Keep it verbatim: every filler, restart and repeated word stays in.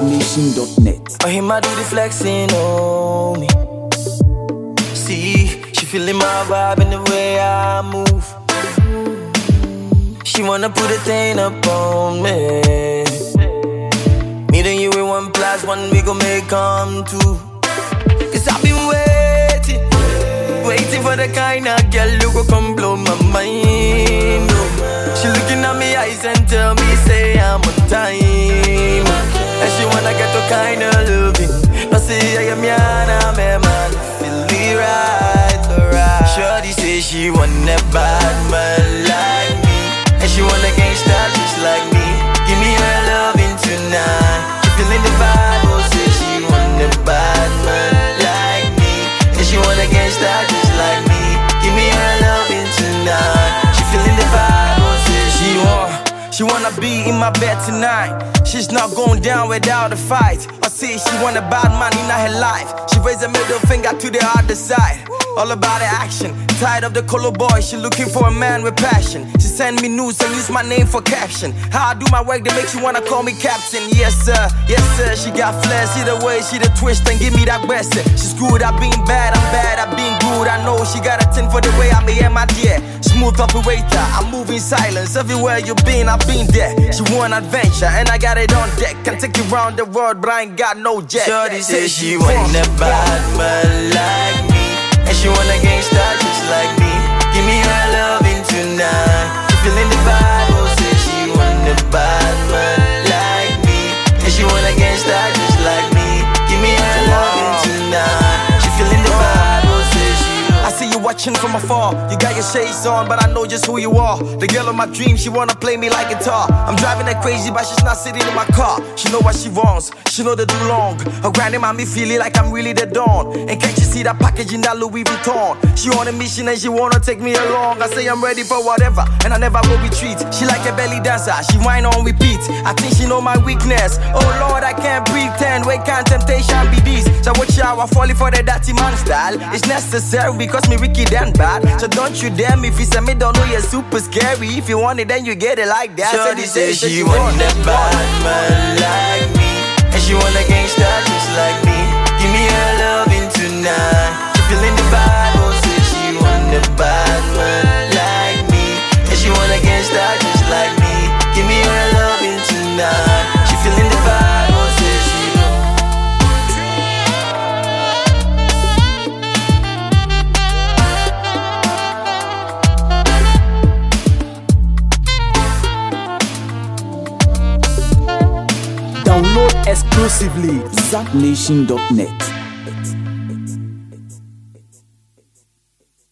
Zapnation dot net. I hear my do the flexing on me. See, she feeling my vibe and the way I move. She wanna put a thing up on me. Me and you in one plus one, we gon' make come two. Cause I've been waiting, waiting for the kind of girl who go come blow my mind. She looking at me eyes and tell me say I'm on time. And she wanna get the kind of loving. No say I am yana, man, man, feel me right, alright. Shorty say she want a bad man like me, and she want a gangsta just like me. Give me her loving tonight. She feeling the vibe, oh say she want a bad man like me, and she want a gangsta just like me. Give me her loving tonight. She feeling the vibe, oh say she want. She wanna be in my bed tonight. She's not going down without a fight. I see she want a bad man in her life. She raised a middle finger to the other side. All about the action. Tired of the color boy, she looking for a man with passion. She send me news and use my name for caption. How I do my work that makes you wanna call me captain. Yes sir, yes sir, she got flair. See the way she the twist and give me that best. She's good at being bad, I'm bad at being good. I know she got a tin for the way I may my dear. Smooth operator, I move in silence. Everywhere you been, I've been there. She want adventure and I got it on deck. Can take you round the world, but I ain't got no jet. Shorty say she want a bad man like me, and she want a gangsta just like me. Give me her loving tonight. She feeling the vibe, oh say she want a bad man like me, and she want a gangsta just like me. Give me her loving tonight. She feeling the vibe, oh say she. I see you watching from afar. You got your shades on, but I know just who you are. The girl of my dreams, she wanna play me like guitar. I'm driving her crazy, but she's not sitting in my car. She know what she wants, she know the do long. Her grinding on me feeling like I'm really the dawn. And can't you see that package in that Louis Vuitton? She on a mission and she wanna take me along. I say I'm ready for whatever, and I never will retreat. She like a belly dancer, she whine on repeat. I think she know my weakness. Oh Lord, I can't pretend. Where can't temptation be this? So watch out, I'm falling for the dirty man style. It's necessary because me wicked and bad. So don't you dare me if you say me don't know you're super scary. If you want it, then you get it like that. Shorty say she, she want a bad man like me, and she want a gangsta just like me. Give me her loving tonight. She feeling the vibe, oh say she want a bad man like me, and she want a gangsta just like me. Give me her loving tonight. She feeling the vibe, oh say she. Download exclusively Zapnation dot net.